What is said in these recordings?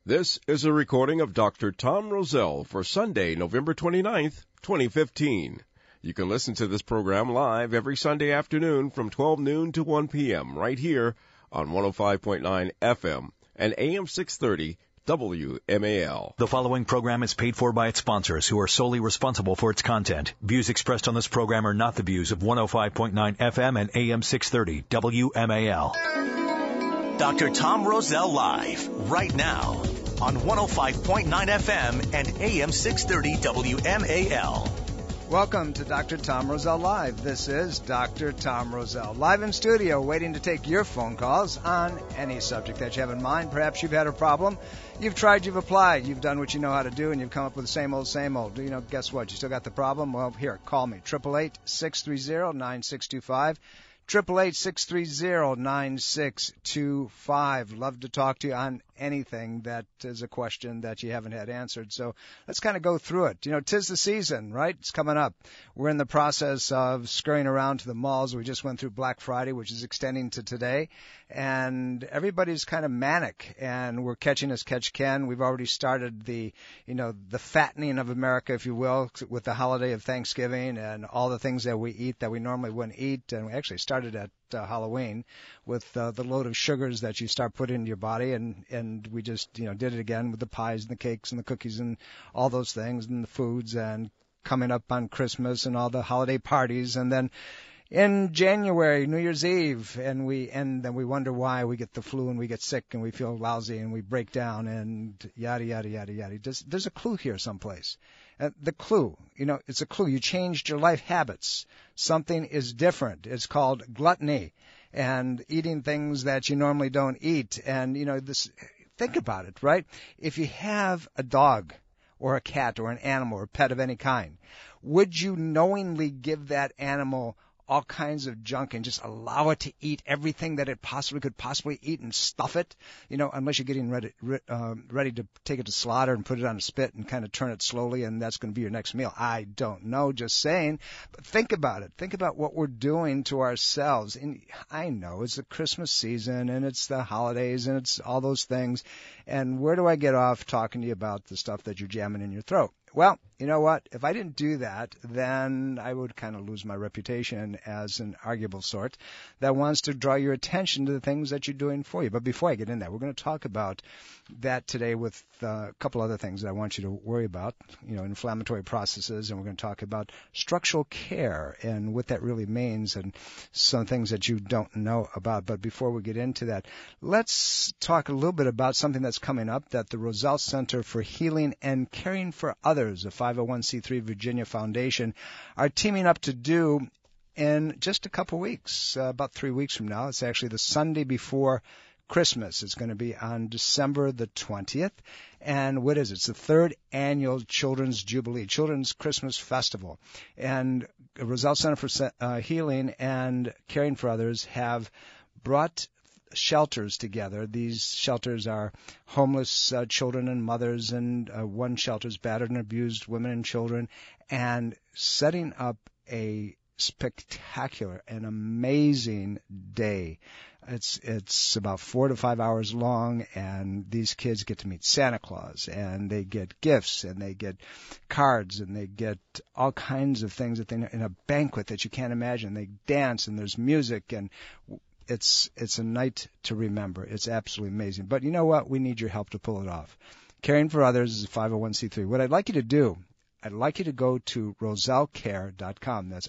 This is a recording of Dr. Tom Rosell for Sunday, November 29th, 2015. You can listen to this program live every Sunday afternoon from 12 noon to 1 p.m. right here on 105.9 FM and AM 630 WMAL. The following program is paid for by its sponsors, who are solely responsible for its content. Views expressed on this program are not the views of 105.9 FM and AM 630 WMAL. Dr. Tom Rosell live right now on 105.9 FM and AM 630 WMAL. Welcome to Dr. Tom Rosell Live. This is Dr. Tom Rosell, live in studio, waiting to take your phone calls on any subject that you have in mind. Perhaps you've had a problem. You've tried, you've applied, you've done what you know how to do, and you've come up with the same old, same old. You know, guess what? You still got the problem? Well, here, call me, 888-630-9625. 888-630-9625. Love to talk to you on anything that is a question that you haven't had answered. So let's kind of go through it. You know, 'tis the season, right? It's coming up. We're in the process of scurrying around to the malls. We just went through Black Friday, which is extending to today. And everybody's kind of manic, and we're catching as catch can. We've already started the fattening of America, if you will, with the holiday of Thanksgiving and all the things that we eat that we normally wouldn't eat. And we actually started at Halloween with the load of sugars that you start putting into your body, and we just did it again with the pies and the cakes and the cookies and all those things and the foods, and coming up on Christmas and all the holiday parties, and then in January, New Year's Eve, and then we wonder why we get the flu and we get sick and we feel lousy and we break down and yada yada yada yada. There's a clue here someplace. The clue, it's a clue. You changed your life habits. Something is different. It's called gluttony, and eating things that you normally don't eat. And think about it, right? If you have a dog or a cat or an animal or a pet of any kind, would you knowingly give that animal all kinds of junk and just allow it to eat everything that it could possibly eat and stuff it, unless you're getting ready to take it to slaughter and put it on a spit and kind of turn it slowly, and that's going to be your next meal. I don't know, just saying. But think about it. Think about what we're doing to ourselves. And I know it's the Christmas season and it's the holidays and it's all those things. And where do I get off talking to you about the stuff that you're jamming in your throat? Well, you know what? If I didn't do that, then I would kind of lose my reputation as an arguable sort that wants to draw your attention to the things that you're doing for you. But before I get in that, we're going to talk about that today with a couple other things that I want you to worry about, inflammatory processes, and we're going to talk about structural care and what that really means and some things that you don't know about. But before we get into that, let's talk a little bit about something that's coming up that the Rosell Center for Healing and Caring for Others, a 501c3 Virginia foundation, are teaming up to do in just a couple weeks, about 3 weeks from now. It's actually the Sunday before Christmas. It's going to be on December the 20th. And what is it? It's the third annual Children's Jubilee, Children's Christmas Festival. And Rosell Center for Healing and Caring for Others have brought shelters together. These shelters are homeless children and mothers, and one shelter is battered and abused women and children, and setting up a spectacular and amazing day. It's about 4 to 5 hours long, and these kids get to meet Santa Claus, and they get gifts, and they get cards, and they get all kinds of things in a banquet that you can't imagine. They dance, and there's music, and it's a night to remember. It's absolutely amazing. But you know what? We need your help to pull it off. Caring for Others is a 501c3. What I'd like you to do, I'd like you to go to rosellcare.com. That's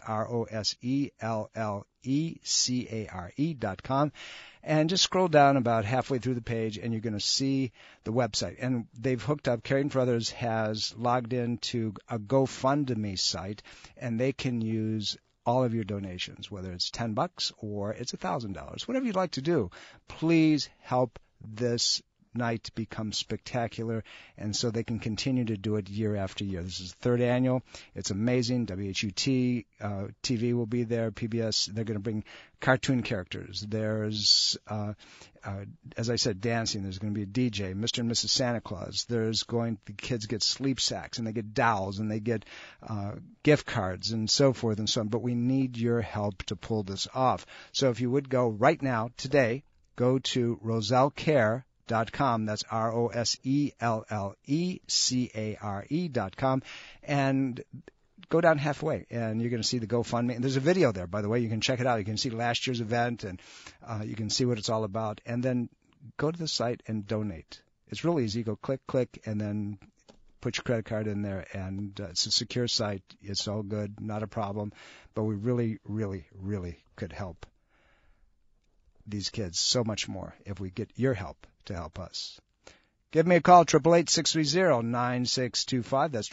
ROSELLECARE.com. And just scroll down about halfway through the page, and you're going to see the website. And they've hooked up. Caring for Others has logged into a GoFundMe site, and they can use all of your donations, whether it's $10 or it's $1,000, whatever you'd like to do. Please help this night become spectacular, and so they can continue to do it year after year. This is the third annual. It's amazing. WHUT TV will be there. PBS, they're going to bring cartoon characters. There's, as I said, dancing. There's going to be a DJ, Mr. and Mrs. Santa Claus. The kids get sleep sacks, and they get dolls, and they get gift cards, and so forth and so on. But we need your help to pull this off. So if you would go right now, today, go to rosellcare.com. RoselleCare.com. That's RoselleCare.com. And go down halfway, and you're going to see the GoFundMe. And there's a video there, by the way. You can check it out. You can see last year's event, and you can see what it's all about. And then go to the site and donate. It's really easy. Go click, and then put your credit card in there. And it's a secure site. It's all good, not a problem. But we really, really, really could help these kids so much more if we get your help to help us. Give me a call, 888-630-9625. That's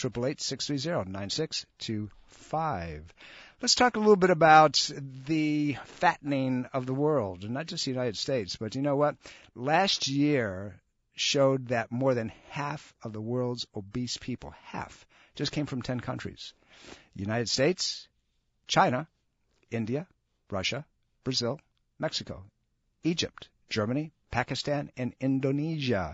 888-630-9625. Let's talk a little bit about the fattening of the world, and not just the United States. But you know what? Last year showed that more than half of the world's obese people, half, just came from 10 countries. United States, China, India, Russia, Brazil, Mexico, Egypt, Germany, Pakistan, and Indonesia.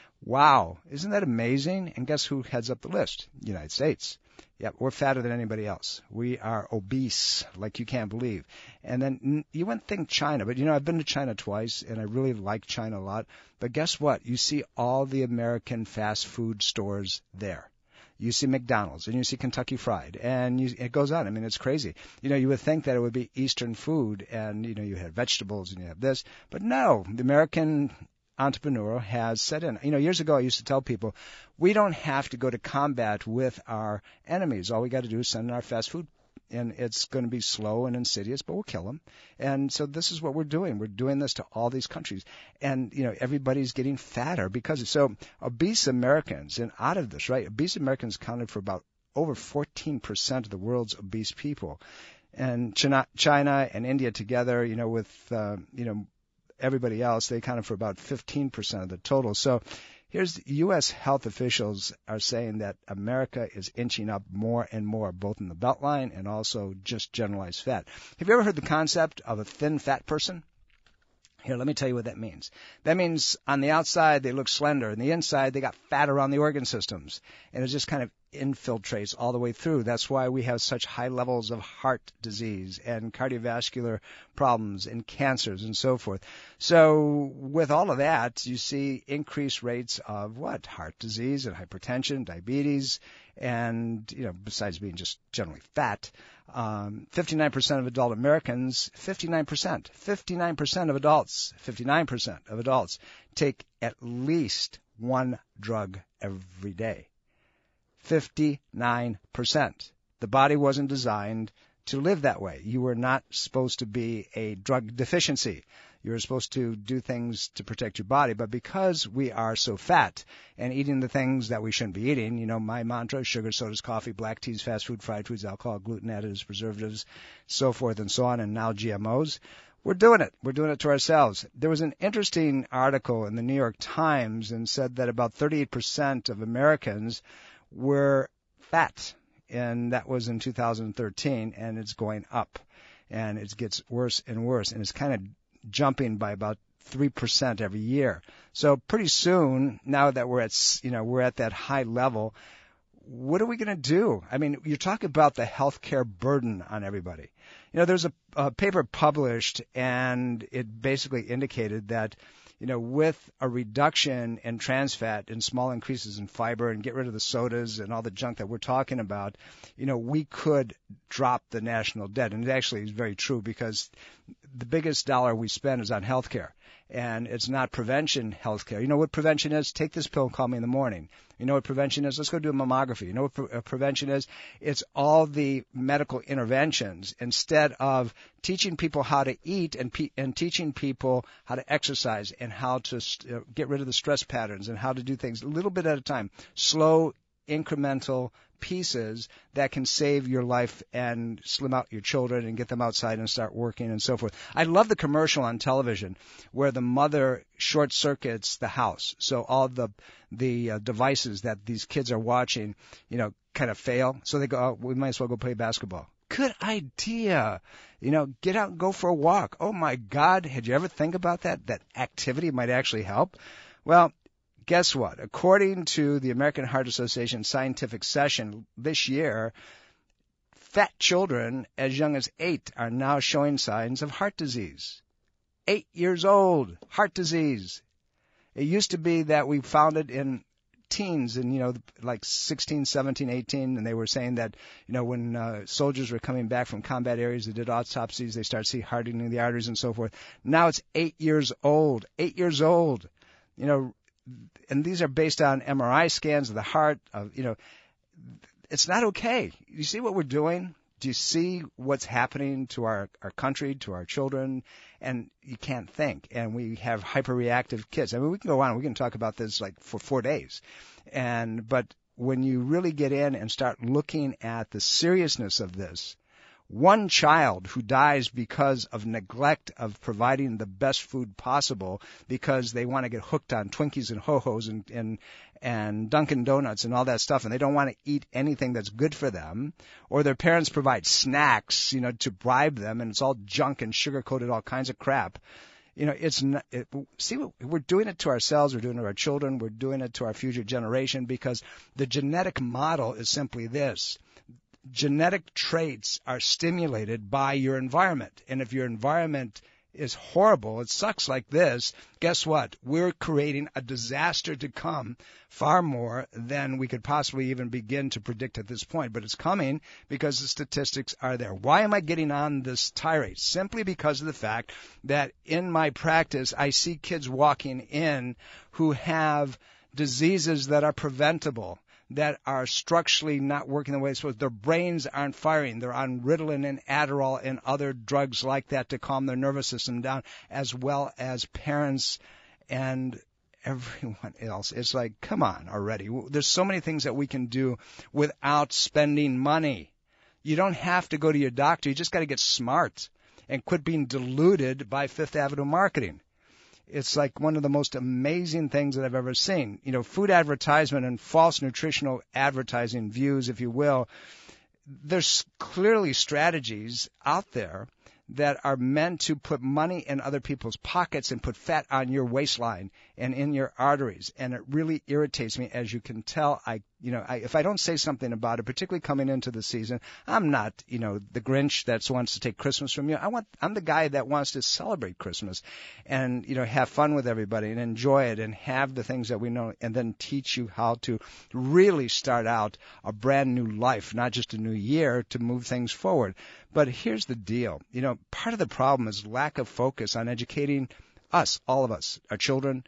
Wow, isn't that amazing? And guess who heads up the list? United States. Yep, we're fatter than anybody else. We are obese like you can't believe. And then you wouldn't think China, but I've been to China twice, and I really like China a lot. But guess what? You see all the American fast food stores there. You see McDonald's, and you see Kentucky Fried, and it goes on. I mean, it's crazy. You would think that it would be Eastern food, and, you have vegetables, and you have this. But no, the American entrepreneur has set in. Years ago I used to tell people, we don't have to go to combat with our enemies. All we got to do is send in our fast food, and it's going to be slow and insidious, but we'll kill them. And so this is what we're doing. We're doing this to all these countries. And, everybody's getting fatter because so obese Americans, and out of this, right, obese Americans accounted for about over 14% of the world's obese people. And China and India together, with, everybody else, they accounted for about 15% of the total. So here's U.S. health officials are saying that America is inching up more and more, both in the Beltline and also just generalized fat. Have you ever heard the concept of a thin fat person? Here, let me tell you what that means. That means on the outside they look slender, and the inside they got fat around the organ systems, and it just kind of infiltrates all the way through. That's why we have such high levels of heart disease and cardiovascular problems and cancers and so forth. So with all of that, you see increased rates of what? Heart disease and hypertension, diabetes, and, besides being just generally fat, 59% of adult Americans, 59% of adults take at least one drug every day. 59%. The body wasn't designed to live that way. You were not supposed to be a drug deficiency. You were supposed to do things to protect your body. But because we are so fat and eating the things that we shouldn't be eating, my mantra, sugar, sodas, coffee, black teas, fast food, fried foods, alcohol, gluten, additives, preservatives, so forth and so on, and now GMOs, we're doing it. We're doing it to ourselves. There was an interesting article in the New York Times and said that about 38% of Americans were fat, and that was in 2013, and it's going up, and it gets worse and worse, and it's kind of jumping by about 3% every year. So pretty soon, now that we're at that high level, what are we going to do? I mean, you talk about the healthcare burden on everybody. There's a paper published, and it basically indicated that with a reduction in trans fat and small increases in fiber and get rid of the sodas and all the junk that we're talking about, we could drop the national debt. And it actually is very true, because the biggest dollar we spend is on healthcare. And it's not prevention healthcare. You know what prevention is? Take this pill and call me in the morning. You know what prevention is? Let's go do a mammography. You know what prevention is? It's all the medical interventions instead of teaching people how to eat and teaching people how to exercise and how to get rid of the stress patterns and how to do things a little bit at a time. Slow, incremental pieces that can save your life and slim out your children and get them outside and start working and so forth. I love the commercial on television where the mother short circuits the house. So all the devices that these kids are watching, kind of fail. So they go, oh, we might as well go play basketball. Good idea. Get out and go for a walk. Oh my God. Had you ever think about that? That activity might actually help? Well, guess what? According to the American Heart Association scientific session this year, fat children as young as 8 are now showing signs of heart disease. 8 years old, heart disease. It used to be that we found it in teens and, like 16, 17, 18, and they were saying that, when soldiers were coming back from combat areas, they did autopsies, they started see hardening of the arteries and so forth. Now it's 8 years old. 8 years old. And these are based on MRI scans of the heart. It's not okay. You see what we're doing? Do you see what's happening to our country, to our children? And you can't think. And we have hyperreactive kids. I mean, we can go on. We can talk about this like for 4 days. But when you really get in and start looking at the seriousness of this, one child who dies because of neglect of providing the best food possible because they want to get hooked on Twinkies and Ho-Hos and Dunkin' Donuts and all that stuff, and they don't want to eat anything that's good for them, or their parents provide snacks, to bribe them, and it's all junk and sugar-coated all kinds of crap. It's not, we're doing it to ourselves, we're doing it to our children, we're doing it to our future generation because the genetic model is simply this. Genetic traits are stimulated by your environment. And if your environment is horrible, it sucks like this, guess what? We're creating a disaster to come far more than we could possibly even begin to predict at this point. But it's coming because the statistics are there. Why am I getting on this tirade? Simply because of the fact that in my practice, I see kids walking in who have diseases that are preventable, that are structurally not working the way it's supposed to. Their brains aren't firing. They're on Ritalin and Adderall and other drugs like that to calm their nervous system down, as well as parents and everyone else. It's like, come on already. There's so many things that we can do without spending money. You don't have to go to your doctor. You just got to get smart and quit being deluded by Fifth Avenue marketing. It's like one of the most amazing things that I've ever seen. Food advertisement and false nutritional advertising views, if you will, there's clearly strategies out there that are meant to put money in other people's pockets and put fat on your waistline and in your arteries. And it really irritates me. As you can tell, if I don't say something about it, particularly coming into the season, I'm not, the Grinch that wants to take Christmas from you. I'm the guy that wants to celebrate Christmas and, have fun with everybody and enjoy it and have the things that we know and then teach you how to really start out a brand new life, not just a new year, to move things forward. But here's the deal. Part of the problem is lack of focus on educating us, all of us, our children,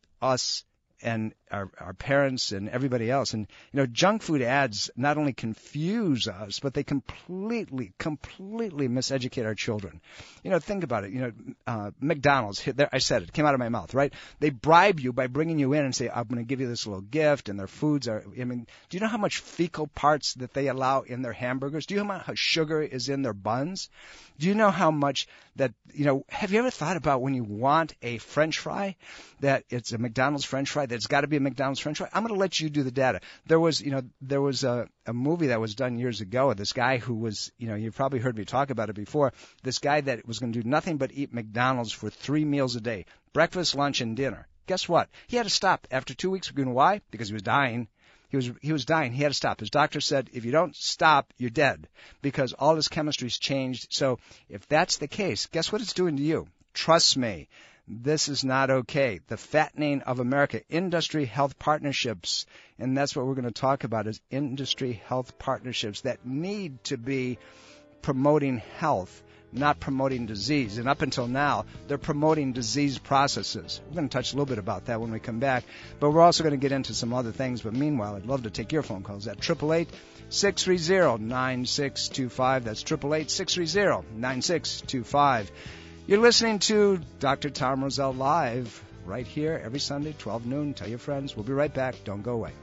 us, and our parents and everybody else. And, junk food ads not only confuse us, but they completely miseducate our children. Think about it. McDonald's, I said it, came out of my mouth, right? They bribe you by bringing you in and say, I'm going to give you this little gift, and their foods are, do you know how much fecal parts that they allow in their hamburgers? Do you know how much sugar is in their buns? Do you know how much that, have you ever thought about when you want a French fry, that it's a McDonald's French fry, that it's got to be a McDonald's French fry? I'm going to let you do the data. There was a movie that was done years ago. This guy who was, you've probably heard me talk about it before. This guy that was going to do nothing but eat McDonald's for 3 meals a day, breakfast, lunch, and dinner. Guess what? He had to stop after 2 weeks. You know why? Because he was dying. He was dying. He had to stop. His doctor said, if you don't stop, you're dead, because all his chemistry's changed. So if that's the case, guess what it's doing to you? Trust me, this is not okay. The fattening of America, industry health partnerships, and that's what we're going to talk about, is industry health partnerships that need to be promoting health, not promoting disease. And up until now, they're promoting disease processes. We're going to touch a little bit about that when we come back. But we're also going to get into some other things. But meanwhile, I'd love to take your phone calls at 888-630-9625. That's 888-630-9625. You're listening to Dr. Tom Rosell Live right here every Sunday, 12 noon. Tell your friends. We'll be right back. Don't go away.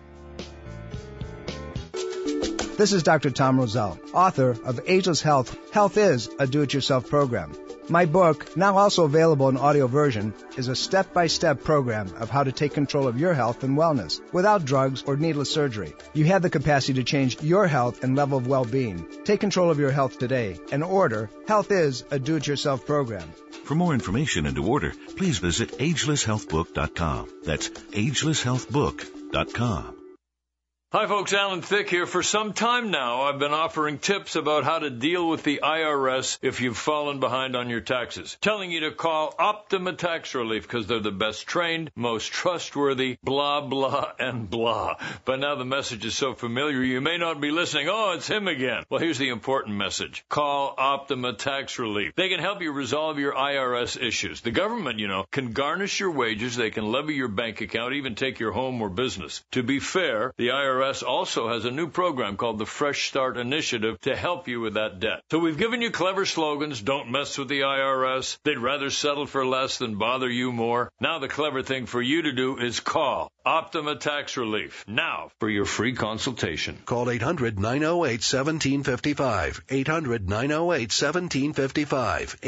This is Dr. Tom Rosell, author of Ageless Health. Health is a do-it-yourself program. My book, now also available in audio version, is a step-by-step program of how to take control of your health and wellness without drugs or needless surgery. You have the capacity to change your health and level of well-being. Take control of your health today and order Health is a do-it-yourself program. For more information and to order, please visit agelesshealthbook.com. That's agelesshealthbook.com. Hi folks, Alan Thicke here. For some time now, I've been offering tips about how to deal with the IRS if you've fallen behind on your taxes. Telling you to call Optima Tax Relief because they're the best trained, most trustworthy, blah, blah, and blah. But now the message is so familiar, you may not be listening. Oh, it's him again. Well, here's the important message. Call Optima Tax Relief. They can help you resolve your IRS issues. The government, can garnish your wages. They can levy your bank account, even take your home or business. To be fair, the IRS also has a new program called the Fresh Start Initiative to help you with that debt. So we've given you clever slogans. Don't mess with the IRS. They'd rather settle for less than bother you more. Now the clever thing for you to do is call Optima Tax Relief now for your free consultation. Call 800-908-1755. 800-908-1755.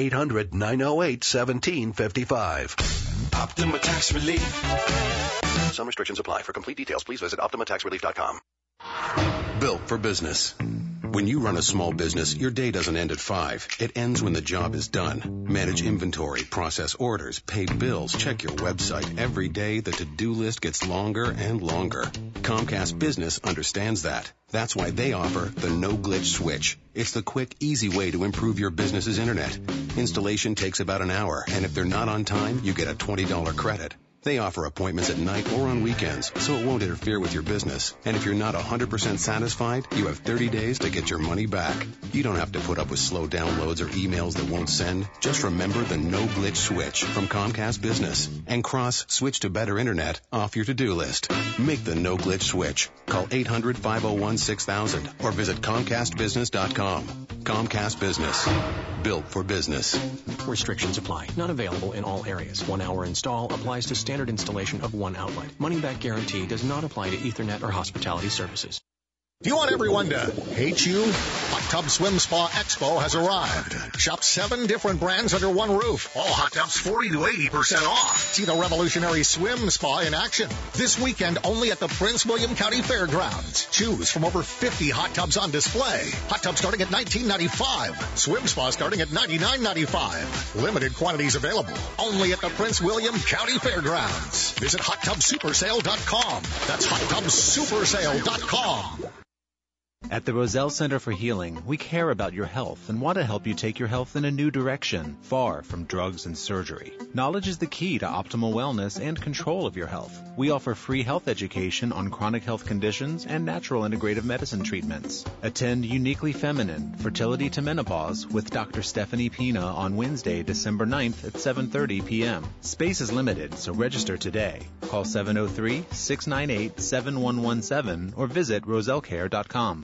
800-908-1755. Optima Tax Relief. Some restrictions apply. For complete details, please visit OptimaTaxRelief.com. Built for business. When you run a small business, your day doesn't end at 5. It ends when the job is done. Manage inventory, process orders, pay bills, check your website. Every day, the to-do list gets longer and longer. Comcast Business understands that. That's why they offer the no-glitch switch. It's the quick, easy way to improve your business's internet. Installation takes about an hour, and if they're not on time, you get a $20 credit. They offer appointments at night or on weekends, so it won't interfere with your business. And if you're not 100% satisfied, you have 30 days to get your money back. You don't have to put up with slow downloads or emails that won't send. Just remember the no-glitch switch from Comcast Business and cross Switch to Better Internet off your to-do list. Make the no-glitch switch. Call 800-501-6000 or visit ComcastBusiness.com. Comcast Business. Built for business. Restrictions apply. Not available in all areas. 1 hour install applies to standard installation of one outlet. Money-back guarantee does not apply to Ethernet or hospitality services. Do you want everyone to hate you? Hot Tub Swim Spa Expo has arrived. Shop 7 different brands under one roof. All hot tubs 40 to 80% off. See the revolutionary swim spa in action. This weekend only at the Prince William County Fairgrounds. Choose from over 50 hot tubs on display. Hot tub starting at $19.95. Swim spa starting at $99.95. Limited quantities available. Only at the Prince William County Fairgrounds. Visit HotTubSupersale.com. That's HotTubSupersale.com. At the Roselle Center for Healing, we care about your health and want to help you take your health in a new direction, far from drugs and surgery. Knowledge is the key to optimal wellness and control of your health. We offer free health education on chronic health conditions and natural integrative medicine treatments. Attend Uniquely Feminine, Fertility to Menopause with Dr. Stephanie Pina on Wednesday, December 9th at 7:30 p.m. Space is limited, so register today. Call 703-698-7117 or visit rosellecare.com.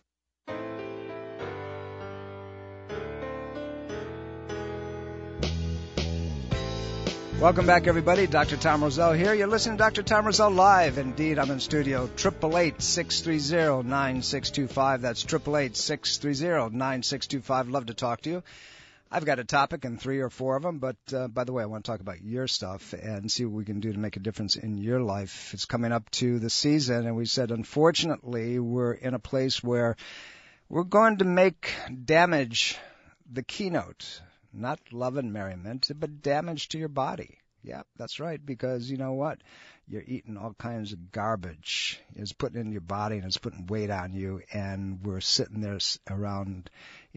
Welcome back, everybody. Dr. Tom Roselle here. You're listening to Dr. Tom Roselle live. Indeed, I'm in studio. 888-630-9625. That's 888-630-9625. Love to talk to you. I've got a topic and 3 or 4 of them, but by the way, I want to talk about your stuff and see what we can do to make a difference in your life. It's coming up to the season, and we said, unfortunately, we're in a place where we're going to make damage the keynote. Not love and merriment, but damage to your body. Yeah, that's right, because you know what? You're eating all kinds of garbage. It's putting in your body and it's putting weight on you, and we're sitting there around,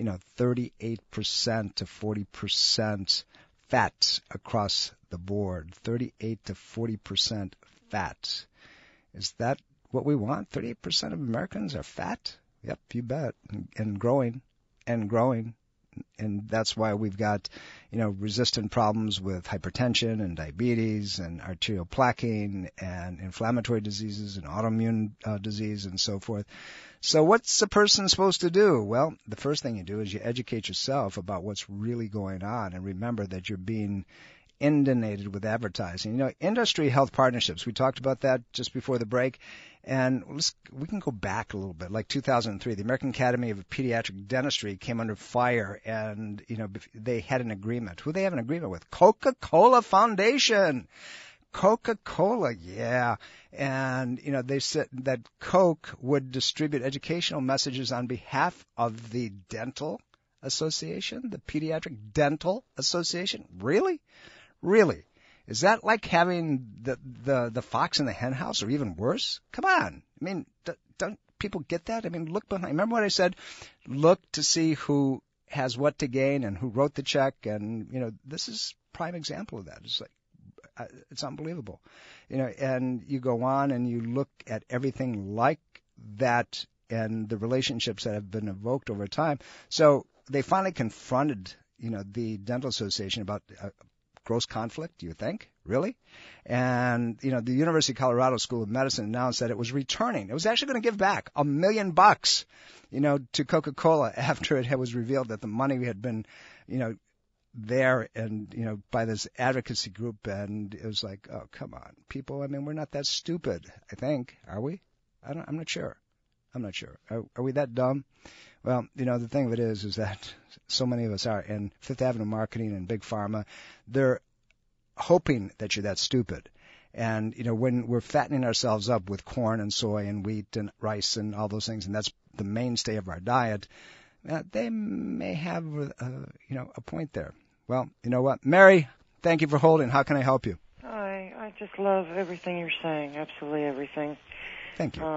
38% to 40% fat across the board. 38 to 40% fat. Is that what we want? 38% of Americans are fat? Yep, you bet. And growing and growing. And that's why we've got, resistant problems with hypertension and diabetes and arterial plaquing and inflammatory diseases and autoimmune disease and so forth. So what's a person supposed to do? Well, the first thing you do is you educate yourself about what's really going on, and remember that you're being inundated with advertising. Industry health partnerships, we talked about that just before the break. And we can go back a little bit, like 2003. The American Academy of Pediatric Dentistry came under fire, and, they had an agreement. Who they have an agreement with? Coca-Cola Foundation. Coca-Cola, yeah. And, they said that Coke would distribute educational messages on behalf of the Dental Association, the Pediatric Dental Association. Really? Really? Is that like having the fox in the hen house, or even worse? Come on. I mean, don't people get that? I mean, look behind. Remember what I said? Look to see who has what to gain and who wrote the check. And, this is prime example of that. It's like, it's unbelievable. And you go on and you look at everything like that and the relationships that have been evoked over time. So they finally confronted, the Dental Association about gross conflict, do you think? Really? And, the University of Colorado School of Medicine announced that it was returning. It was actually going to give back $1 million, to Coca-Cola after it was revealed that the money had been, there and, by this advocacy group. And it was like, oh, come on, people. I mean, we're not that stupid, I think. Are we? I'm not sure. Are we that dumb? Well, the thing of it is that so many of us are. And Fifth Avenue Marketing and Big Pharma, they're hoping that you're that stupid. And, when we're fattening ourselves up with corn and soy and wheat and rice and all those things, and that's the mainstay of our diet, they may have, a point there. Well, you know what? Mary, thank you for holding. How can I help you? Hi. I just love everything you're saying, absolutely everything. Thank you.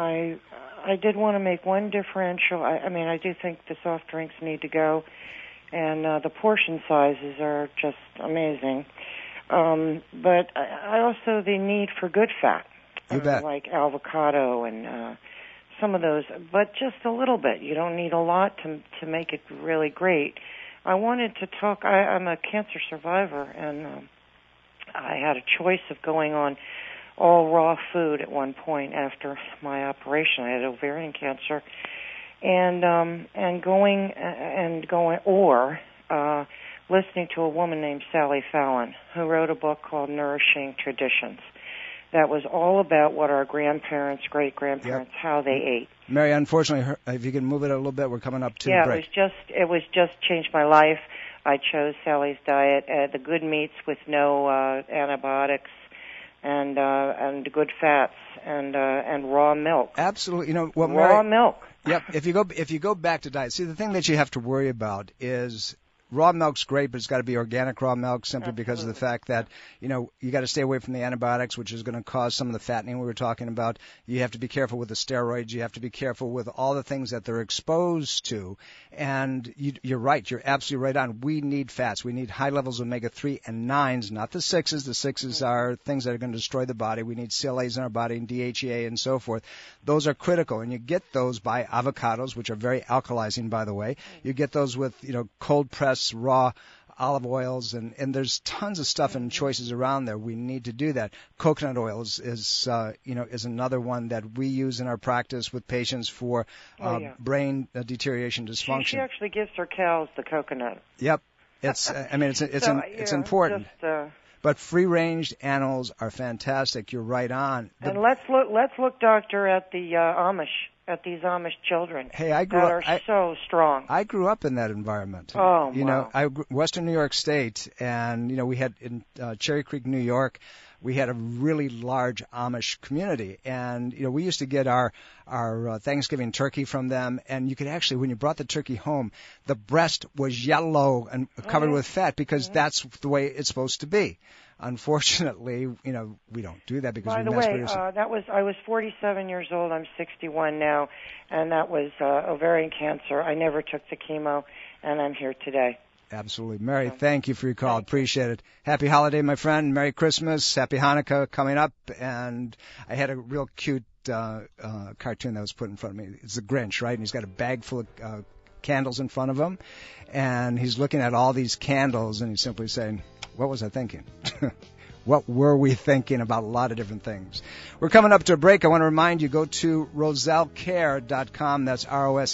I did want to make one differential. I do think the soft drinks need to go, and the portion sizes are just amazing. But I also the need for good fat, you bet. Like avocado and some of those, but just a little bit. You don't need a lot to make it really great. I wanted to talk. I'm a cancer survivor, and I had a choice of going on all raw food at one point after my operation. I had ovarian cancer, and going or listening to a woman named Sally Fallon, who wrote a book called Nourishing Traditions. That was all about what our grandparents, great-grandparents, how they ate. Mary, unfortunately, if you can move it a little bit, we're coming up to the break. It was just changed my life. I chose Sally's diet, the good meats with no antibiotics, and good fats, and raw milk. Absolutely, raw milk. Yep. If you go back to diet, see, the thing that you have to worry about is raw milk's great, but it's got to be organic raw milk simply because of the fact that, you got to stay away from the antibiotics, which is going to cause some of the fattening we were talking about. You have to be careful with the steroids. You have to be careful with all the things that they're exposed to. And you're right. You're absolutely right on. We need fats. We need high levels of omega-3 and 9s, not the 6s. The 6s are things that are going to destroy the body. We need CLAs in our body and DHEA and so forth. Those are critical. And you get those by avocados, which are very alkalizing, by the way. You get those with, cold pressed raw olive oils, and there's tons of stuff and choices around there. We need to do that. Coconut oil is another one that we use in our practice with patients for brain deterioration, dysfunction. She actually gives her cows the coconut. Yep, it's important. But free-range animals are fantastic. You're right on. And let's look, doctor, at the Amish. At these Amish children that are so strong. I grew up in that environment. Oh, wow. Western New York State, and, we had in Cherry Creek, New York, we had a really large Amish community. And, we used to get our Thanksgiving turkey from them. And you could actually, when you brought the turkey home, the breast was yellow and covered with fat because that's the way it's supposed to be. Unfortunately, we don't do that because we mass produce it. By the way, I was 47 years old. I'm 61 now, and that was ovarian cancer. I never took the chemo, and I'm here today. Absolutely. Mary, thank you for your call. Appreciate it. Happy holiday, my friend. Merry Christmas. Happy Hanukkah coming up. And I had a real cute cartoon that was put in front of me. It's the Grinch, right? And he's got a bag full of candles in front of him, and he's looking at all these candles, and he's simply saying, what was I thinking? What were we thinking about a lot of different things? We're coming up to a break. I want to remind you, go to RosellCare.com. That's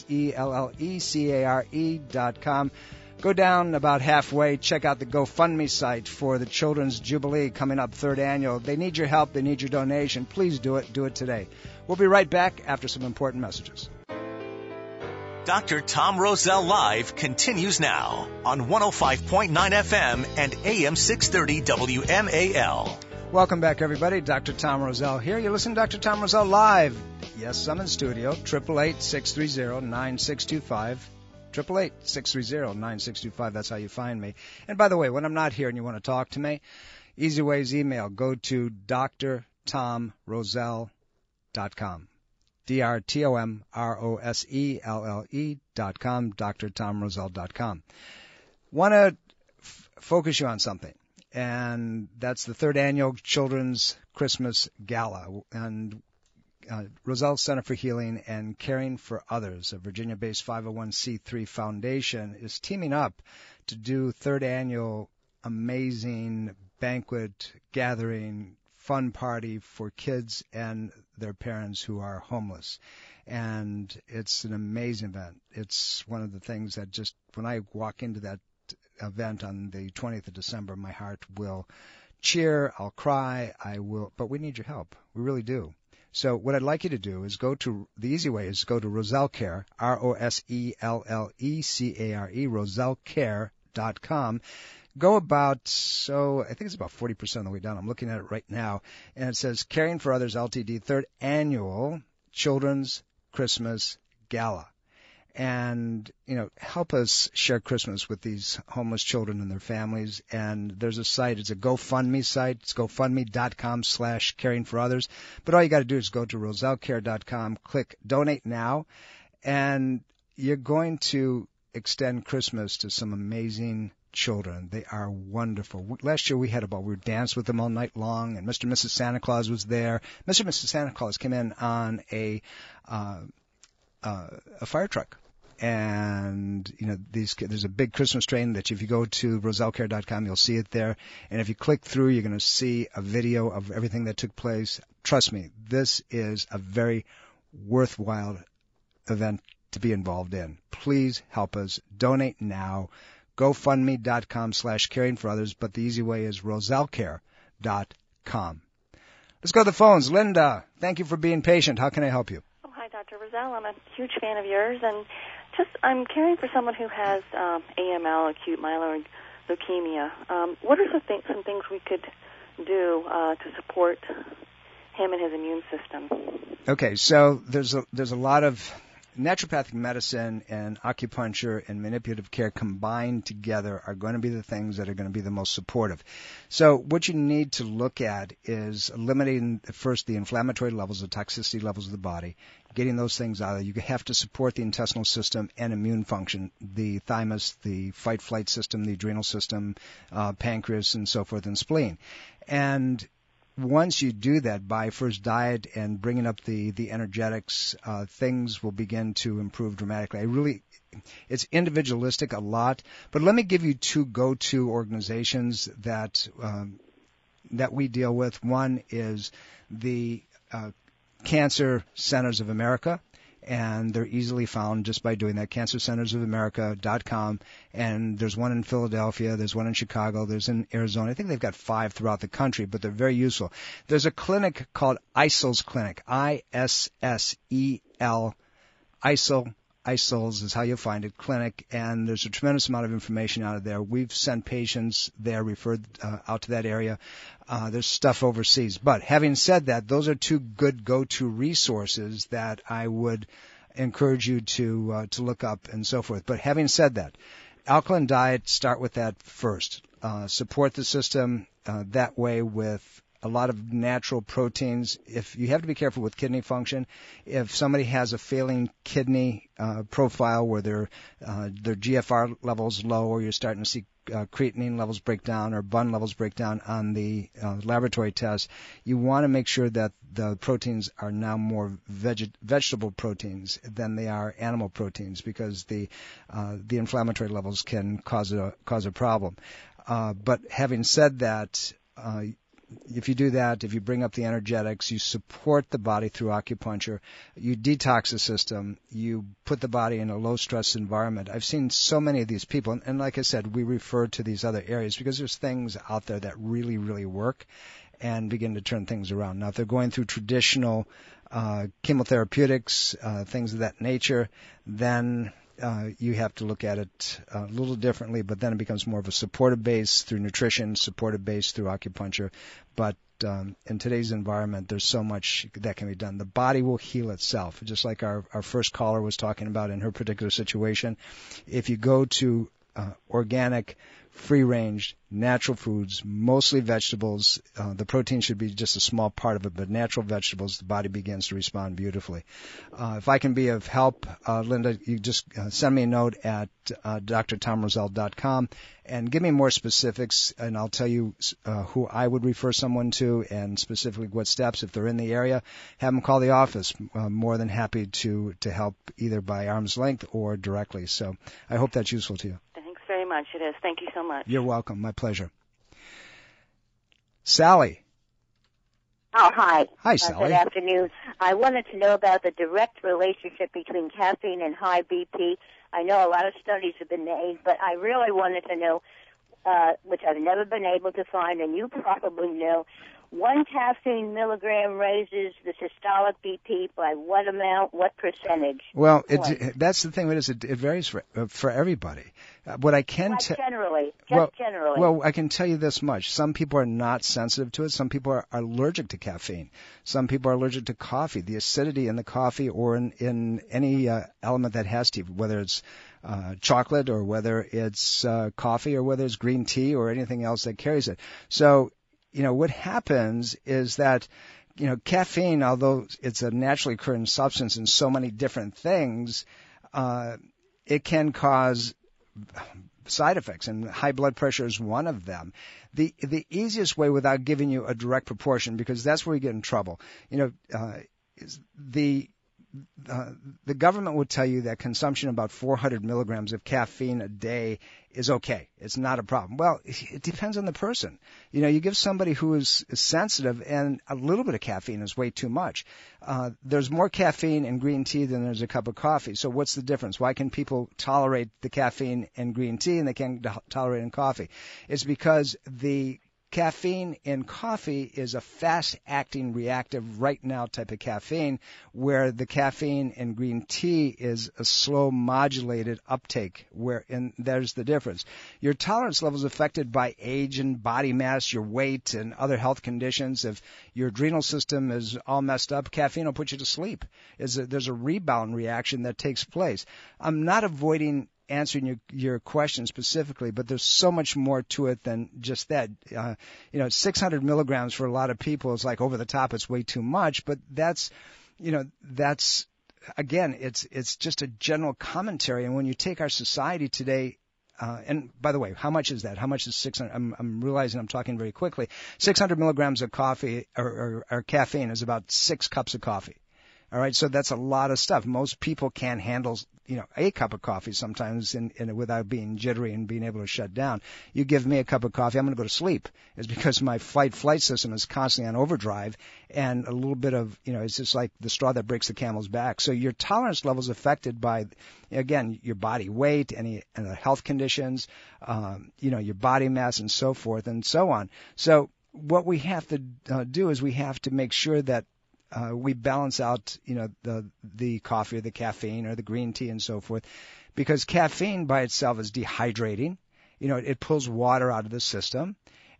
ROSELLECARE.com. Go down about halfway. Check out the GoFundMe site for the Children's Jubilee coming up, 3rd annual. They need your help. They need your donation. Please do it. Do it today. We'll be right back after some important messages. Dr. Tom Rosell Live continues now on 105.9 FM and AM 630 WMAL. Welcome back, everybody. Dr. Tom Rosell here. You listen to Dr. Tom Rosell Live. Yes, I'm in studio. 888-630-9625. 888-630-9625. That's how you find me. And by the way, when I'm not here and you want to talk to me, easy way is email. Go to drtomrosell.com. DrTomRoselle.com, DrTomRoselle.com. Want to focus you on something, and that's the third annual Children's Christmas Gala. And Roselle Center for Healing and Caring for Others, a Virginia-based 501c3 foundation, is teaming up to do third annual amazing banquet gathering fun party for kids and their parents who are homeless. And it's an amazing event. It's one of the things that just, when I walk into that event on the 20th of December, my heart will cheer, I'll cry, but we need your help. We really do. So what I'd like you to do is the easy way is go to RoselleCare, RoselleCare, RoselleCare.com. Go about, I think it's about 40% of the way down. I'm looking at it right now. And it says Caring for Others Ltd. Third Annual Children's Christmas Gala. And, help us share Christmas with these homeless children and their families. And there's a site, it's a GoFundMe site. It's GoFundMe.com/caring for others. But all you got to do is go to RoselleCare.com, click Donate Now, and you're going to extend Christmas to some amazing children. They are wonderful. Last year we danced with them all night long, and Mr. and Mrs. Santa Claus was there. Mr. and Mrs. Santa Claus came in on a fire truck. And, there's a big Christmas train that if you go to RoselleCare.com, you'll see it there. And if you click through, you're going to see a video of everything that took place. Trust me, this is a very worthwhile event to be involved in. Please help us. Donate now. GoFundMe.com/caring for others, but the easy way is RoselleCare.com. Let's go to the phones. Linda, thank you for being patient. How can I help you? Oh, hi, Dr. Roselle. I'm a huge fan of yours, and I'm caring for someone who has AML, acute myeloid leukemia. What are some things we could do to support him and his immune system? Okay, so there's a lot of naturopathic medicine and acupuncture and manipulative care combined together are going to be the things that are going to be the most supportive. So what you need to look at is eliminating first the inflammatory levels, the toxicity levels of the body, getting those things out of there. You have to support the intestinal system and immune function, the thymus, the fight-flight system, the adrenal system, pancreas, and so forth, and spleen. And once you do that by first diet and bringing up the energetics, things will begin to improve dramatically. It's individualistic a lot, but let me give you two go-to organizations that we deal with. One is the Cancer Centers of America, and they're easily found just by doing that, cancercentersofamerica.com. And there's one in Philadelphia, there's one in Chicago, there's in Arizona. I think they've got 5 throughout the country, but they're very useful. There's a clinic called ISEL Clinic, ISSEL, ISELS is how you'll find it, clinic, and there's a tremendous amount of information out of there. We've sent patients there, referred out to that area. There's stuff overseas. But having said that, those are 2 good go-to resources that I would encourage you to look up and so forth. But having said that, alkaline diet, start with that first. Support the system that way with a lot of natural proteins. If you have to be careful with kidney function, if somebody has a failing kidney profile where their GFR levels low, or you're starting to see creatinine levels break down or BUN levels break down on the laboratory test, you want to make sure that the proteins are now more vegetable proteins than they are animal proteins, because the inflammatory levels can cause a problem. But having said that, if you do that, if you bring up the energetics, you support the body through acupuncture, you detox the system, you put the body in a low-stress environment. I've seen so many of these people, and like I said, we refer to these other areas because there's things out there that really, really work and begin to turn things around. Now, if they're going through traditional chemotherapeutics, things of that nature, then you have to look at it a little differently, but then it becomes more of a supportive base through nutrition, supportive base through acupuncture. But in today's environment, there's so much that can be done. The body will heal itself, just like our first caller was talking about in her particular situation. If you go to organic, free-range, natural foods, mostly vegetables. The protein should be just a small part of it, but natural vegetables, the body begins to respond beautifully. If I can be of help, Linda, you just send me a note at drtomrosell.com and give me more specifics, and I'll tell you who I would refer someone to and specifically what steps. If they're in the area, have them call the office. More than happy to help either by arm's length or directly. So I hope that's useful to you. Thanks very much. It is. Thank you so much. You're welcome. My pleasure. Sally. Oh, hi. Hi, Sally. Good afternoon. I wanted to know about the direct relationship between caffeine and high BP. I know a lot of studies have been made, but I really wanted to know, which I've never been able to find, and you probably know, 1 caffeine milligram raises the systolic BP by what amount, what percentage? Well, that's the thing. It varies for everybody. What I can generally. Well, I can tell you this much. Some people are not sensitive to it. Some people are allergic to caffeine. Some people are allergic to coffee. The acidity in the coffee or in any element that has tea, whether it's chocolate or whether it's coffee or whether it's green tea or anything else that carries it. So, what happens is that, caffeine, although it's a naturally occurring substance in so many different things, it can cause side effects, and high blood pressure is one of them. The easiest way, without giving you a direct proportion, because that's where you get in trouble, is the government would tell you that consumption of about 400 milligrams of caffeine a day is okay. It's not a problem. Well, it depends on the person. You give somebody who is sensitive, and a little bit of caffeine is way too much. There's more caffeine in green tea than there's a cup of coffee. So what's the difference? Why can people tolerate the caffeine in green tea and they can't tolerate it in coffee? It's because the caffeine in coffee is a fast-acting reactive right now type of caffeine, where the caffeine in green tea is a slow modulated uptake, and there's the difference. Your tolerance level is affected by age and body mass, your weight, and other health conditions. If your adrenal system is all messed up, caffeine will put you to sleep. There's a rebound reaction that takes place. I'm not avoiding answering your question specifically, but there's so much more to it than just that. 600 milligrams for a lot of people is like over the top. It's way too much, but that's again, it's just a general commentary. And when you take our society today, and by the way, how much is that? How much is 600? I'm realizing I'm talking very quickly. 600 milligrams of coffee or caffeine is about 6 cups of coffee. All right, so that's a lot of stuff. Most people can't handle, a cup of coffee sometimes without being jittery and being able to shut down. You give me a cup of coffee, I'm going to go to sleep. It's because my fight-flight system is constantly on overdrive, and a little bit of, it's just like the straw that breaks the camel's back. So your tolerance level is affected by, again, your body weight, any health conditions, your body mass and so forth and so on. So what we have to do is we have to make sure that we balance out, the coffee or the caffeine or the green tea and so forth, because caffeine by itself is dehydrating. It pulls water out of the system.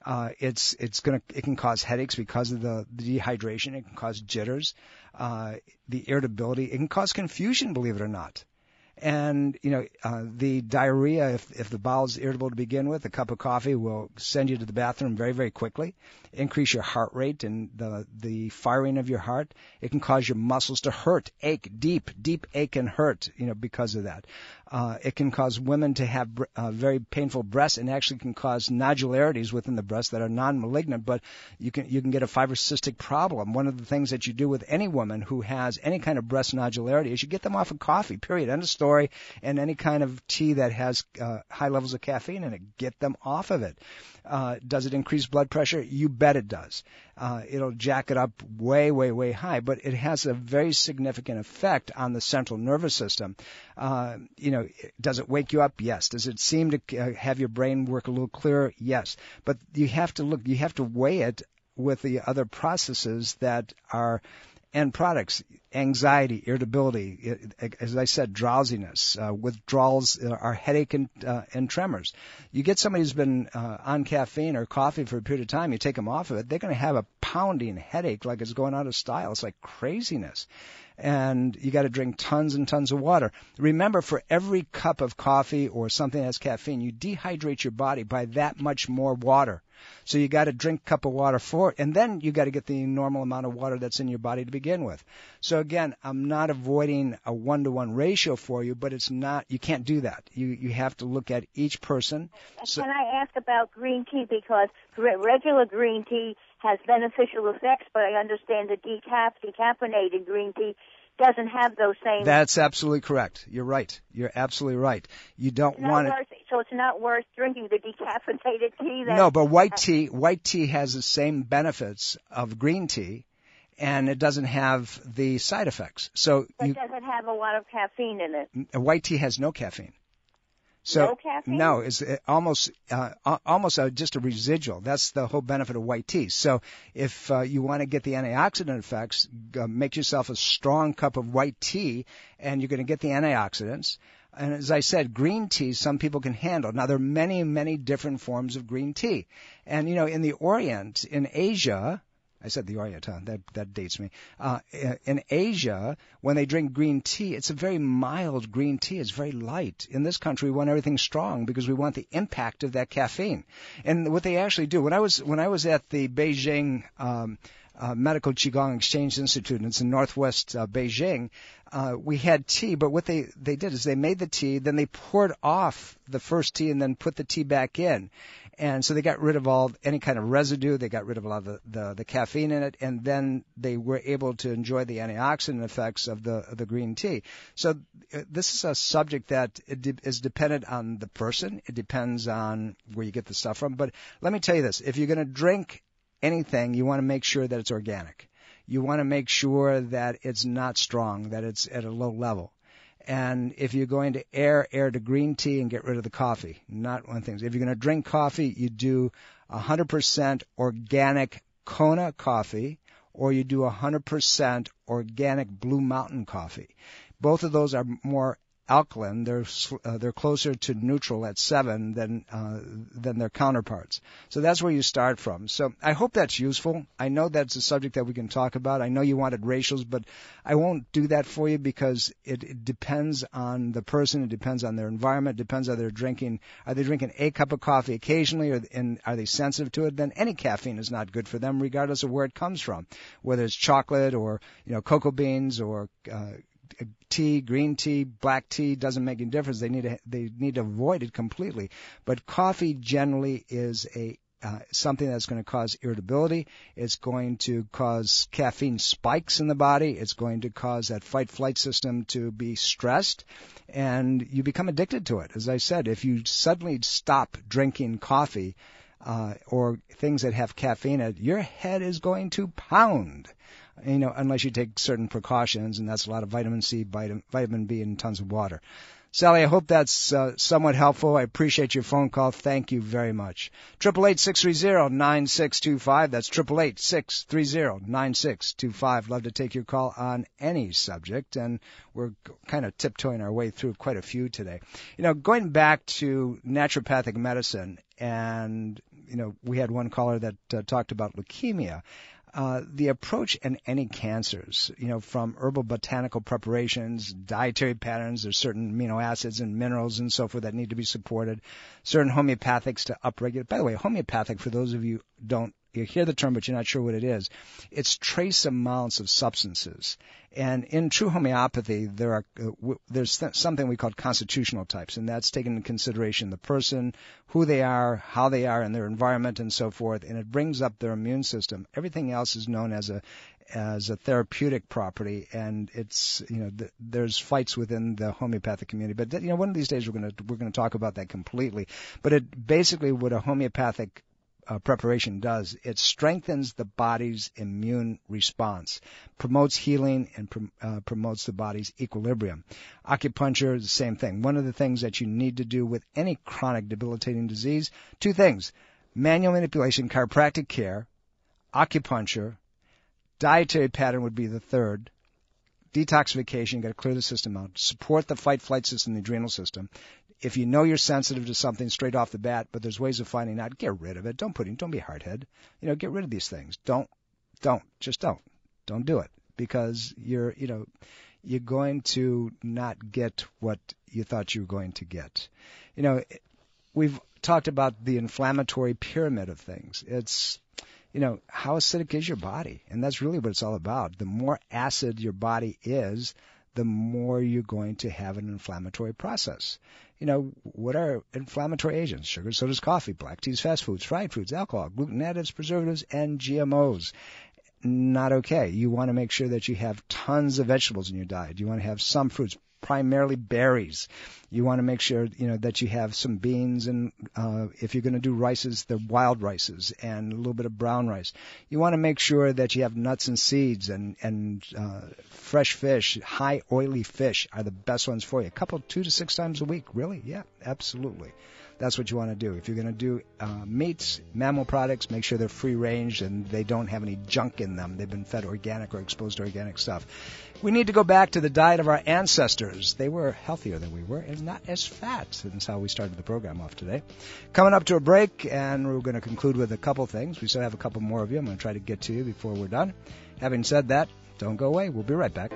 It can cause headaches because of the dehydration. It can cause jitters, the irritability. It can cause confusion, believe it or not. And, the diarrhea, if the bowel is irritable to begin with, a cup of coffee will send you to the bathroom very, very quickly, increase your heart rate and the firing of your heart. It can cause your muscles to hurt, ache, deep ache and hurt, because of that. It can cause women to have very painful breasts, and actually can cause nodularities within the breast that are non-malignant, but you can get a fibrocystic problem. One of the things that you do with any woman who has any kind of breast nodularity is you get them off of coffee, period, end of story, and any kind of tea that has high levels of caffeine in it. Get them off of it. Does it increase blood pressure? You bet it does. It'll jack it up way, way, way high, but it has a very significant effect on the central nervous system. Does it wake you up? Yes. Does it seem to have your brain work a little clearer? Yes. But you have to weigh it with the other processes that are end products: anxiety, irritability, as I said, drowsiness, withdrawals, or headache and tremors. You get somebody who's been on caffeine or coffee for a period of time, you take them off of it, they're going to have a pounding headache like it's going out of style. It's like craziness. And you got to drink tons and tons of water. Remember, for every cup of coffee or something that has caffeine, you dehydrate your body by that much more water. So you got to drink a cup of water for it, and then you got to get the normal amount of water that's in your body to begin with. So again, I'm not avoiding a 1-to-1 ratio for you, but it's not, you can't do that. You have to look at each person. So, can I ask about green tea? Because regular green tea has beneficial effects, but I understand that decaffeinated green tea doesn't have those same. That's absolutely correct. You're right. You're absolutely right. You don't want it. So it's not worth drinking the decaffeinated tea then? No, but white tea has the same benefits of green tea, and it doesn't have the side effects. So but does it have a lot of caffeine in it? White tea has no caffeine. So, no caffeine? No, it's almost just a residual. That's the whole benefit of white tea. So if you want to get the antioxidant effects, make yourself a strong cup of white tea, and you're going to get the antioxidants. And as I said, green tea, some people can handle. Now, there are many, many different forms of green tea. And, in the Orient, in Asia, I said the Orient, huh? That dates me. In Asia, when they drink green tea, it's a very mild green tea. It's very light. In this country, we want everything strong because we want the impact of that caffeine. And what they actually do, when I was at the Beijing Medical Qigong Exchange Institute, and it's in northwest Beijing, we had tea, but what they did is they made the tea, then they poured off the first tea and then put the tea back in. And so they got rid of any kind of residue, they got rid of a lot of the caffeine in it, and then they were able to enjoy the antioxidant effects of the green tea. So this is a subject that is dependent on the person. It depends on where you get the stuff from. But let me tell you this, if you're going to drink anything, you want to make sure that it's organic. You want to make sure that it's not strong, that it's at a low level. And if you're going to air to green tea and get rid of the coffee, not one thing. If you're going to drink coffee, you do 100% organic Kona coffee, or you do 100% organic Blue Mountain coffee. Both of those are more alkaline. They're closer to neutral at 7 than their counterparts. So that's where you start from. So I hope that's useful. I know that's a subject that we can talk about. I know you wanted ratios, but I won't do that for you because it depends on the person. It depends on their environment. It depends on they're drinking. Are they drinking a cup of coffee occasionally, and are they sensitive to it? Then any caffeine is not good for them, regardless of where it comes from, whether it's chocolate or cocoa beans or tea, green tea, black tea, doesn't make any difference. They need to avoid it completely. But coffee generally is something that's going to cause irritability. It's going to cause caffeine spikes in the body. It's going to cause that fight-flight system to be stressed, and you become addicted to it. As I said, if you suddenly stop drinking coffee or things that have caffeine in it, your head is going to pound. Unless you take certain precautions, and that's a lot of vitamin C, vitamin B, and tons of water. Sally, I hope that's somewhat helpful. I appreciate your phone call. Thank you very much. 888-630-9625. That's 888-630-9625. Love to take your call on any subject, and we're kind of tiptoeing our way through quite a few today. Going back to naturopathic medicine, and, we had one caller that talked about leukemia. The approach in any cancers, from herbal botanical preparations, dietary patterns, there's certain amino acids and minerals and so forth that need to be supported, certain homeopathics to upregulate. By the way, homeopathic, for those of you you hear the term, but you're not sure what it is. It's trace amounts of substances. And in true homeopathy, there's something we call constitutional types, and that's taking into consideration the person, who they are, how they are in their environment, and so forth, and it brings up their immune system. Everything else is known as a therapeutic property, and it's there's fights within the homeopathic community. But one of these days we're going to talk about that completely. But it basically, what a homeopathic preparation does, it strengthens the body's immune response, promotes healing, and promotes the body's equilibrium. Acupuncture is the same thing. One of the things that you need to do with any chronic debilitating disease, 2 things: manual manipulation, chiropractic care, acupuncture, dietary pattern would be the third, detoxification, you've got to clear the system out, support the fight-flight system, the adrenal system. If you know you're sensitive to something straight off the bat, but there's ways of finding out, get rid of it. Don't be hardhead. Get rid of these things. Don't do it. because you're going to not get what you thought you were going to get. We've talked about the inflammatory pyramid of things. It's, how acidic is your body? And that's really what it's all about. The more acid your body is, the more you're going to have an inflammatory process. What are inflammatory agents? Sugar, sodas, coffee, black teas, fast foods, fried foods, alcohol, gluten additives, preservatives, and GMOs. Not okay. You want to make sure that you have tons of vegetables in your diet. You want to have some fruits, primarily berries. You want to make sure, that you have some beans, and if you're going to do rices, they're wild rices and a little bit of brown rice. You want to make sure that you have nuts and seeds and fresh fish. High oily fish are the best ones for you. A couple, 2 to 6 times a week. Really? Yeah, absolutely. That's what you want to do. If you're going to do meats, mammal products, make sure they're free-range and they don't have any junk in them. They've been fed organic or exposed to organic stuff. We need to go back to the diet of our ancestors. They were healthier than we were and not as fat. That's how we started the program off today. Coming up to a break, and we're going to conclude with a couple things. We still have a couple more of you. I'm going to try to get to you before we're done. Having said that, don't go away. We'll be right back.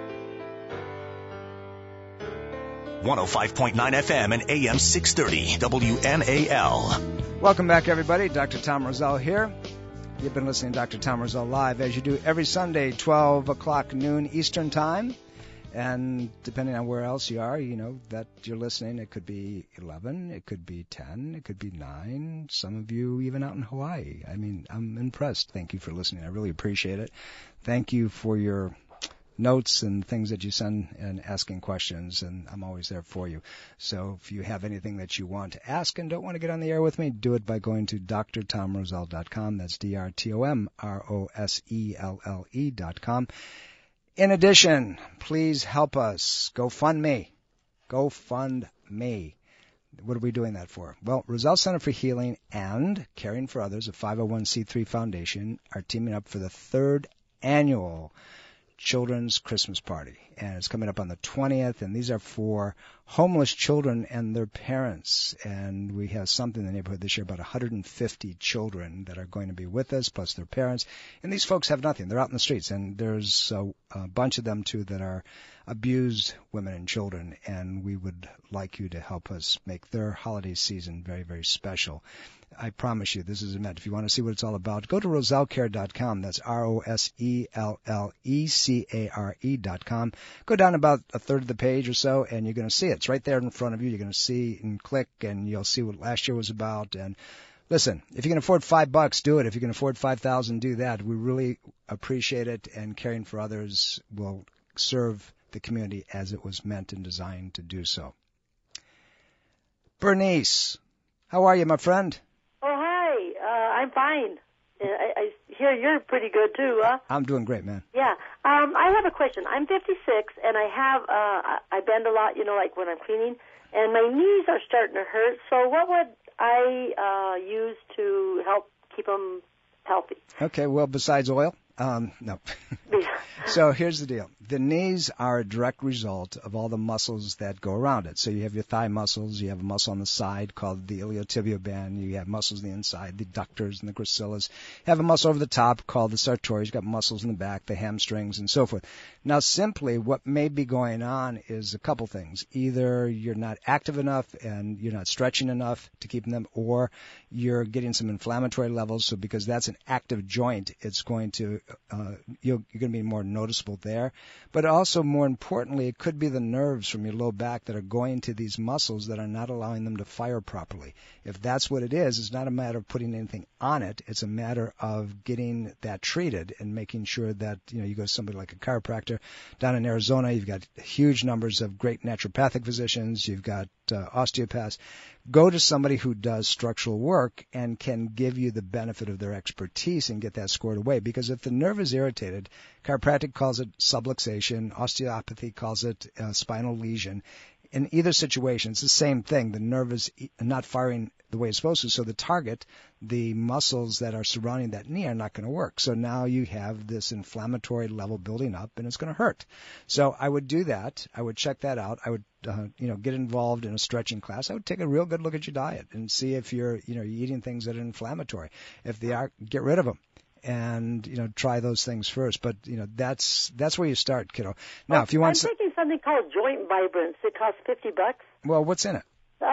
105.9 FM and AM 630 WMAL. Welcome back, everybody. Dr. Tom Rosell here. You've been listening to Dr. Tom Rosell Live, as you do every Sunday, 12 o'clock noon Eastern Time. And depending on where else you are, that you're listening. It could be 11, it could be 10, it could be 9. Some of you even out in Hawaii. I'm impressed. Thank you for listening. I really appreciate it. Thank you for your notes and things that you send and asking questions, and I'm always there for you. So if you have anything that you want to ask and don't want to get on the air with me, do it by going to drtomrosell.com. That's drtomroselle.com. In addition, please help us. GoFundMe. GoFundMe. What are we doing that for? Well, Rosell Center for Healing and Caring for Others, a 501c3 foundation, are teaming up for the 3rd annual Children's Christmas Party, and it's coming up on the 20th, and these are for homeless children and their parents, and we have something in the neighborhood this year, about 150 children that are going to be with us, plus their parents, and these folks have nothing. They're out in the streets, and there's a bunch of them, too, that are abused women and children, and we would like you to help us make their holiday season very, very special. I promise you, this is a meant. If you want to see what it's all about, go to RosellCare.com. That's ROSELLECARE.com. Go down about a third of the page or so, and you're going to see it. It's right there in front of you. You're going to see and click, and you'll see what last year was about. And listen, if you can afford $5, do it. If you can afford $5,000, do that. We really appreciate it, and Caring for Others will serve the community as it was meant and designed to do so. Bernice, how are you, my friend? Oh, hi. I'm fine. I hear you're pretty good, too, huh? I'm doing great, man. Yeah. I have a question. I'm 56, and I bend a lot, like when I'm cleaning, and my knees are starting to hurt. So what would I use to help keep them healthy? Okay, well, besides oil? No. So here's the deal. The knees are a direct result of all the muscles that go around it. So you have your thigh muscles, you have a muscle on the side called the iliotibial band, you have muscles on the inside, the adductors and the gracilis. You have a muscle over the top called the sartorius, you've got muscles in the back, the hamstrings, and so forth. Now simply what may be going on is a couple things. Either you're not active enough and you're not stretching enough to keep them, or you're getting some inflammatory levels. So because that's an active joint, it's going to you're going to be more noticeable there. But also, more importantly, it could be the nerves from your low back that are going to these muscles that are not allowing them to fire properly. If that's what it is, it's not a matter of putting anything on it. It's a matter of getting that treated and making sure that, you go to somebody like a chiropractor. Down in Arizona, you've got huge numbers of great naturopathic physicians. You've got osteopaths. Go to somebody who does structural work and can give you the benefit of their expertise and get that squared away. Because if the nerve is irritated, chiropractic calls it subluxation, osteopathy calls it spinal lesion. In either situation, it's the same thing. The nerve is not firing the way it's supposed to, so the target, the muscles that are surrounding that knee are not going to work. So now you have this inflammatory level building up, and it's going to hurt. So I would do that. I would check that out. I would, get involved in a stretching class. I would take a real good look at your diet and see if you're eating things that are inflammatory. If they are, get rid of them. and try those things first. But that's where you start, kiddo. Now, if you want, I'm taking something called Joint Vibrance. It costs $50. Well, what's in it?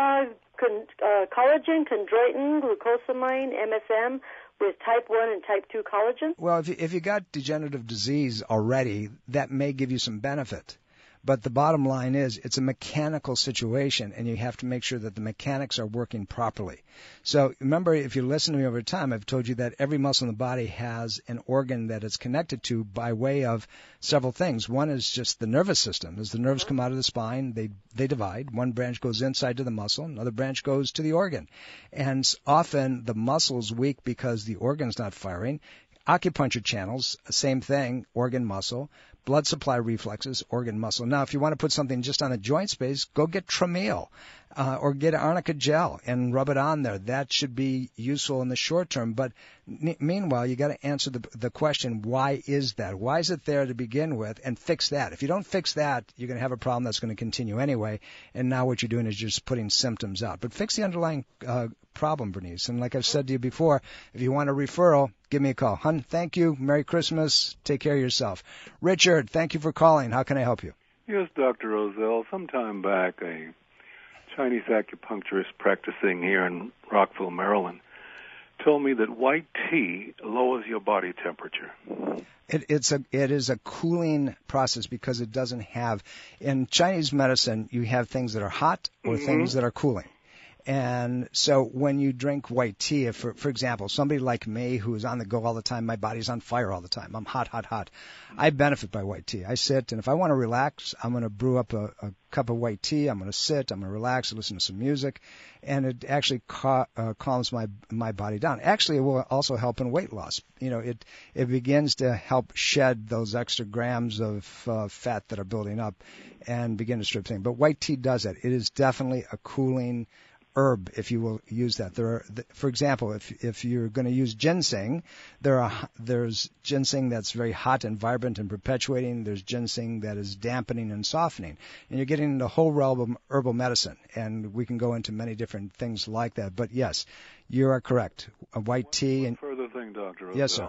Collagen, chondroitin, glucosamine, MSM, with type 1 and type 2 collagen. Well, if you got degenerative disease already, that may give you some benefit. But the bottom line is it's a mechanical situation, and you have to make sure that the mechanics are working properly. So remember, if you listen to me over time, I've told you that every muscle in the body has an organ that it's connected to by way of several things. One is just the nervous system. As the nerves come out of the spine, they divide. One branch goes inside to the muscle, another branch goes to the organ. And often the muscle's weak because the organ's not firing. Acupuncture channels, same thing, organ muscle. Blood supply reflexes, organ muscle. Now, if you want to put something just on the joint space, go get Trameal or get Arnica gel and rub it on there. That should be useful in the short term. But meanwhile, you got to answer the question, why is that? Why is it there to begin with? And fix that. If you don't fix that, you're going to have a problem that's going to continue anyway. And now what you're doing is just putting symptoms out. But fix the underlying problem, Bernice. And like I've said to you before, if you want a referral, give me a call. Hun, thank you. Merry Christmas. Take care of yourself. Richard, thank you for calling. How can I help you? Yes, Dr. Roselle. Some time back, a Chinese acupuncturist practicing here in Rockville, Maryland, told me that white tea lowers your body temperature. It is a cooling process because it doesn't have, in Chinese medicine, you have things that are hot or things that are cooling. And so when you drink white tea, if for example, somebody like me who is on the go all the time, my body's on fire all the time, I'm hot. I benefit by white tea. I sit, and if I want to relax, I'm going to brew up a cup of white tea. I'm going to sit, I'm going to relax, listen to some music, and it actually calms my body down. Actually, it will also help in weight loss. It begins to help shed those extra grams of fat that are building up and begin to strip things. But white tea does that. It is definitely a cooling herb, if you will use that. For example, if you're going to use ginseng, there's ginseng that's very hot and vibrant and perpetuating. There's ginseng that is dampening and softening. And you're getting the whole realm of herbal medicine. And we can go into many different things like that. But yes, you are correct. A white tea. One further thing, Dr. Roselle. Yes, sir.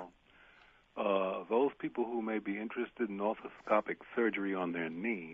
Those people who may be interested in orthoscopic surgery on their knees,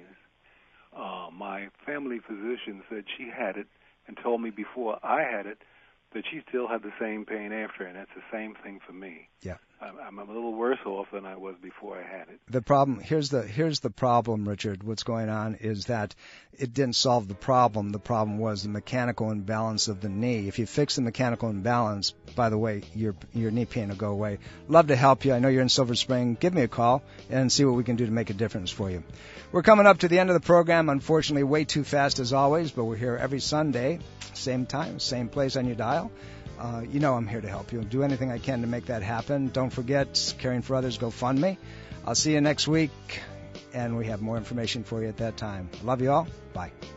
my family physician said she had it and told me before I had it that she still had the same pain after, and that's the same thing for me. Yeah. I'm a little worse off than I was before I had it. The problem, here's the problem, Richard. What's going on is that it didn't solve the problem. The problem was the mechanical imbalance of the knee. If you fix the mechanical imbalance, by the way, your knee pain will go away. Love to help you. I know you're in Silver Spring. Give me a call and see what we can do to make a difference for you. We're coming up to the end of the program, unfortunately way too fast as always, but we're here every Sunday, same time, same place on your dial. I'm here to help you. Do anything I can to make that happen. Don't forget, Caring for Others, GoFundMe. I'll see you next week, and we have more information for you at that time. Love you all. Bye.